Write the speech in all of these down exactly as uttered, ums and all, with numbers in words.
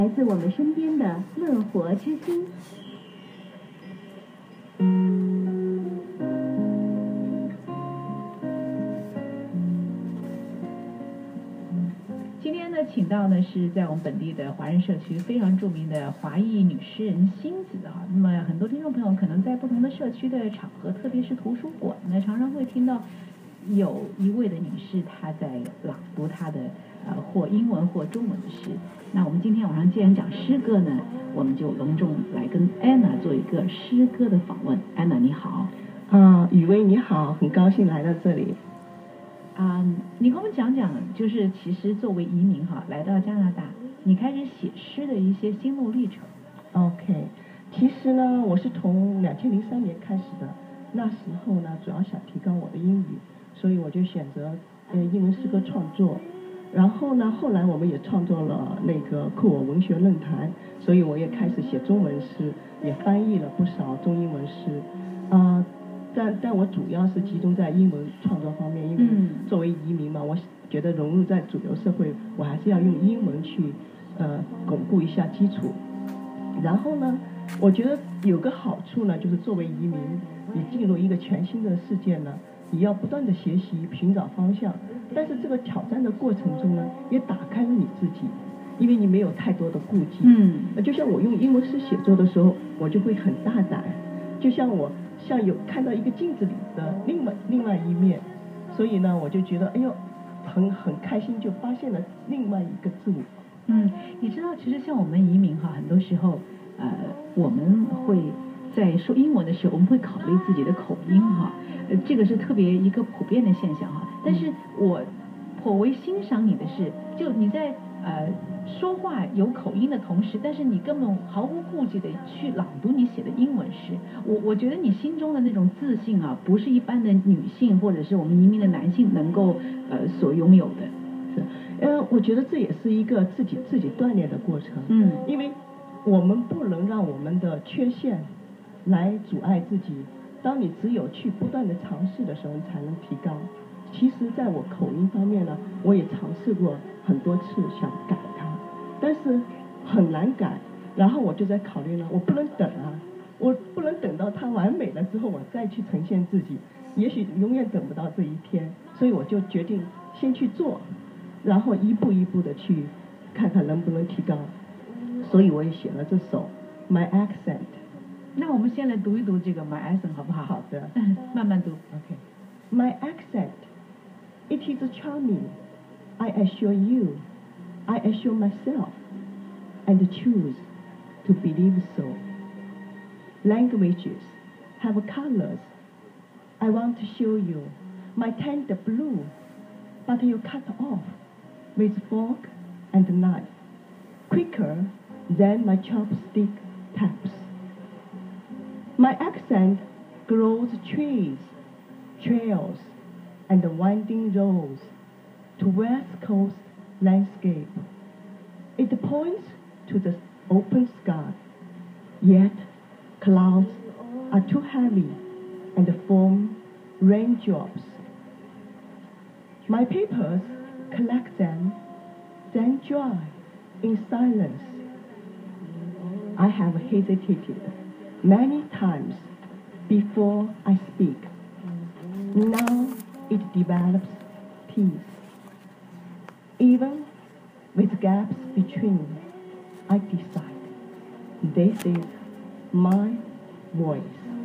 来自我们身边的乐活之心。今天呢，请到呢是在我们本地的华人社区非常著名的华裔女诗人星子啊。那么很多听众朋友可能在不同的社区的场合，特别是图书馆呢，常常会听到有一位的女士她在朗读她的呃或英文或中文的诗。那我们今天晚上既然讲诗歌呢，我们就隆重来跟 Anna 做一个诗歌的访问。Anna 你好。 啊，雨薇你好，很高兴来到这里。 啊、um, 你跟我们讲讲，就是其实作为移民哈，来到加拿大，你开始写诗的一些心路历程。 OK， 其实呢，我是从两千零三年开始的，那时候呢，主要想提高我的英语，所以我就选择呃英文诗歌创作。然后呢，后来我们也创作了那个酷我文学论坛，所以我也开始写中文诗，也翻译了不少中英文诗，啊、呃。但但我主要是集中在英文创作方面，因为作为移民嘛，我觉得融入在主流社会，我还是要用英文去呃巩固一下基础。然后呢，我觉得有个好处呢，就是作为移民，你进入一个全新的世界呢，你要不断的学习，寻找方向。但是这个挑战的过程中呢，也打开了你自己，因为你没有太多的顾忌。 嗯， 就像我用英文诗写作的时候，我就会很大胆，就像我。像有看到一个镜子里的另外另外一面，所以呢，我就觉得哎呦，很很开心，就发现了另外一个自我。 嗯，你知道，其实像我们移民哈，很多时候，呃，我们会在说英文的时候，我们会考虑自己的口音哈，呃，这个是特别一个普遍的现象哈。但是我颇为欣赏你的是，就你在呃说话有口音的同时，但是你根本毫无顾忌的去朗读你写的英文诗。我我觉得你心中的那种自信啊，不是一般的女性或者是我们移民的男性能够呃所拥有的。 是，呃，我觉得这也是一个自己自己锻炼的过程。 嗯， 因为我们不能让我们的缺陷来阻碍自己。当你只有去不断的尝试的时候，你才能提高。其实在我口音方面呢，我也尝试过很多次想改它，但是很难改。然后我就在考虑呢，我不能等啊，我不能等到它完美了之后我再去呈现自己，也许永远等不到这一天。所以我就决定先去做，然后一步一步的去看看能不能提高。所以我也写了这首 My Accent。 那我们先来读一读这个 My Accent 好不好？ 好的， 慢慢读。 OK。 My accent，It is charming, I assure you, I assure myself, and choose to believe so. Languages have colors, I want to show you my tender blue, but you cut off with fork and knife, quicker than my chopstick taps. My accent grows trees, trails, and winding roads to West Coast landscape. It points to the open sky, yet clouds are too heavy and form raindrops. My papers collect them, then dry in silence. I have hesitated many times before I speak. Now it develops peace. Even with gaps between, I decide this is my voice.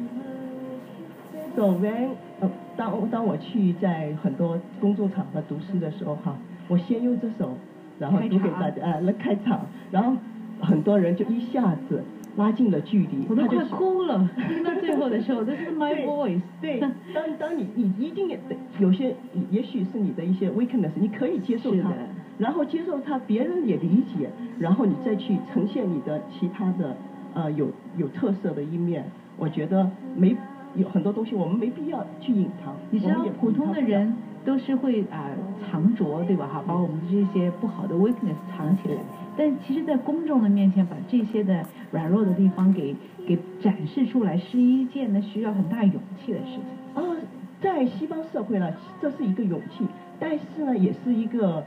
So when 呃，当当我去在很多公众场合读诗的时候哈，我先用这首，然后读给大家，啊，来开场，然后很多人就一下子拉近了距离， 我都快哭了。听到最后的时候，这是 my voice。 对，当当你你一定有些，也许是你的一些 weakness， 你可以接受它，然后接受它，别人也理解，然后你再去呈现你的其他的呃有有特色的一面。我觉得没有很多东西我们没必要去隐藏。 你知道，普通的人都是会啊、呃、藏着，对吧？哈，把我们这些不好的 weakness 藏起来。但其实在公众的面前把这些的软弱的地方给给展示出来，是一件呢需要很大勇气的事情。 啊，在西方社会呢，这是一个勇气，但是呢也是一个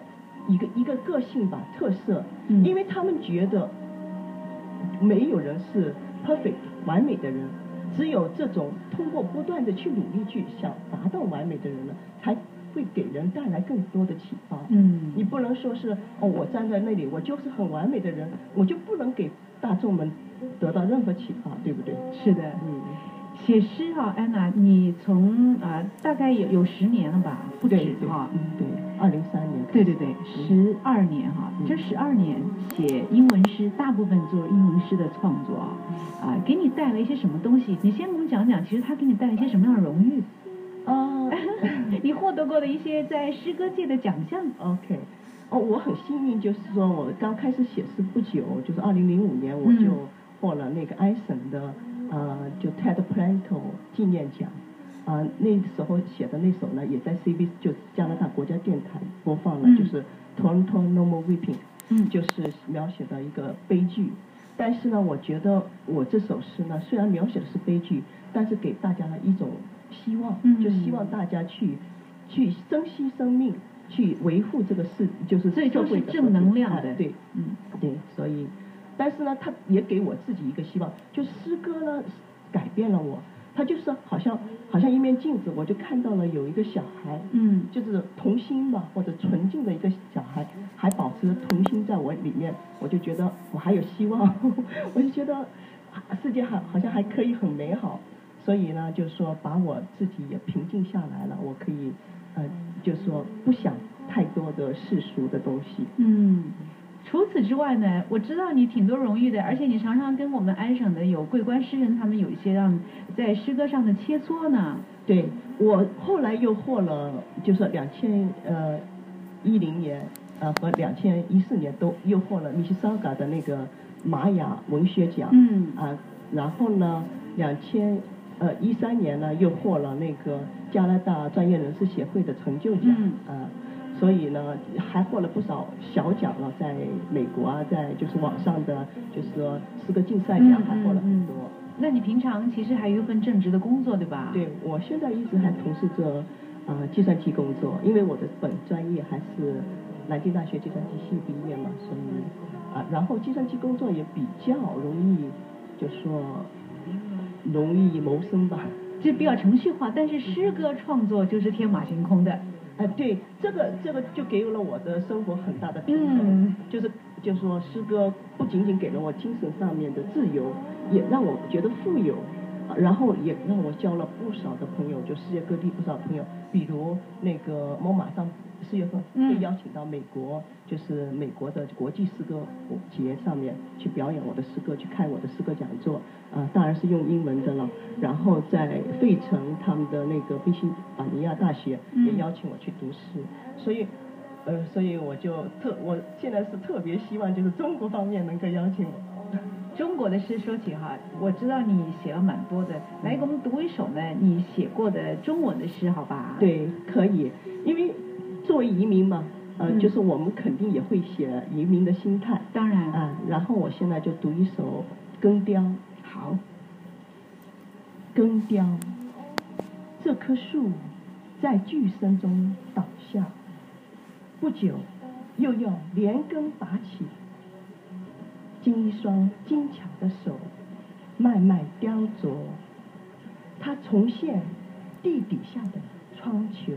一个一个个性吧特色， 嗯因为他们觉得没有人是 perfect 完美的人，只有这种通过不断的去努力去想达到完美的人呢，才会给人带来更多的启发。 嗯， 你不能说是哦，我站在那里，我就是很完美的人，我就不能给大众们得到任何启发，对不对？ 是的， 嗯。 写诗啊，安娜，你从啊、呃、大概有有十年了吧，不止哈。 嗯，对，二零三年。 对对对，十二年哈， 嗯、 这十二年写英文诗，大部分做英文诗的创作啊，啊、呃，给你带来一些什么东西？你先给我们讲讲，其实它给你带来一些什么样的荣誉？ 啊， 你获得过的一些在诗歌界的奖项。 OK， 哦，我很幸运，就是说我刚开始写诗不久，就是二零零五年我就获了那个埃省的。呃，就 Ted Planko 纪念奖，啊、呃，那时候写的那首呢，也在 C B 就加拿大国家电台播放了， 嗯、 就是 Toronto No More Weeping， 嗯， 就是描写的一个悲剧。但是呢，我觉得我这首诗呢，虽然描写的是悲剧，但是给大家了一种希望， 嗯， 就希望大家去去珍惜生命，去维护这个世，就是这都是正能量的， 啊、对，嗯，对，所以。但是呢，他也给我自己一个希望，就诗歌呢改变了我，他就是好像好像一面镜子，我就看到了有一个小孩， 嗯， 就是童心吧，或者纯净的一个小孩，还保持着童心在我里面，我就觉得我还有希望，我就觉得世界还好像还可以很美好，所以呢，就是说把我自己也平静下来了，我可以呃，就是说不想太多的世俗的东西， 嗯。除此之外呢，我知道你挺多荣誉的，而且你常常跟我们安省的有桂冠诗人他们有一些让在诗歌上的切磋呢。 对，我后来又获了，就是两千呃一零年呃和两千一四年都又获了密西沙嘎的那个玛雅文学奖。 嗯。 啊，然后呢，两千呃一三年呢又获了那个加拿大专业人士协会的成就奖。 嗯。 啊。所以呢，还获了不少小奖了，在美国啊，在就是网上的，就是说诗歌竞赛奖还获了很多。 嗯嗯嗯、那你平常其实还有一份正职的工作，对吧？ 对，我现在一直还从事着啊、呃、计算机工作，因为我的本专业还是南京大学计算机系毕业嘛，所以啊，然后计算机工作也比较容易，就说容易谋生吧。 就比较程序化，但是诗歌创作就是天马行空的。 哎、呃，对，这个这个就给了我的生活很大的平衡， 嗯、 就是就是说诗歌不仅仅给了我精神上面的自由，也让我觉得富有，然后也让我交了不少的朋友，就世界各地不少朋友，比如那个我马上四月份被邀请到美国，嗯、就是美国的国际诗歌节上面去表演我的诗歌，去开我的诗歌讲座，啊、呃，当然是用英文的了。然后在费城他们的那个宾夕法尼亚大学也邀请我去读诗，嗯、所以，呃，所以我就特我现在是特别希望就是中国方面能够邀请我。 中国的诗说起哈，我知道你写了蛮多的，来给我们读一首呢，你写过的中文的诗，好吧？ 对，可以，因为作为移民嘛，呃， 嗯、 就是我们肯定也会写移民的心态。 当然。 啊，然后我现在就读一首《根雕》。 好。 根雕，这棵树在巨声中倒下，不久又要连根拔起，经一双精巧的手慢慢雕琢，它重现地底下的窗球，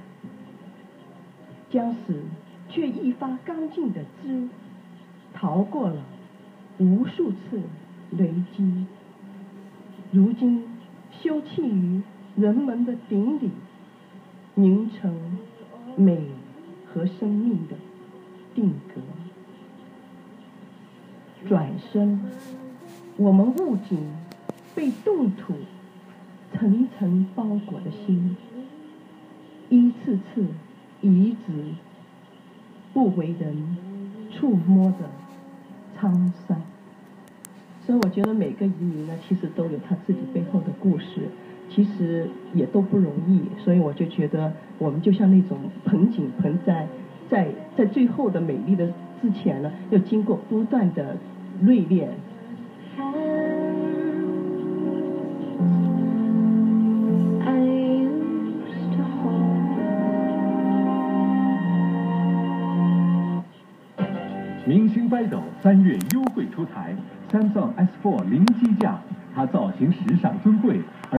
将使却一发刚劲的枝逃过了无数次雷击，如今休憩于人们的顶礼，凝成美和生命的定格。转身，我们悟景被冻土层层包裹的心，一次次移植不为人触摸的沧桑。所以我觉得每个移民呢，其实都有他自己背后的故事，其实也都不容易。所以我就觉得我们就像那种盆景盆栽，在在最后的美丽的之前呢，要经过不断的锐炼。 Idol 三月优惠出台 ，Samsung S 四零基价，它造型时尚尊贵。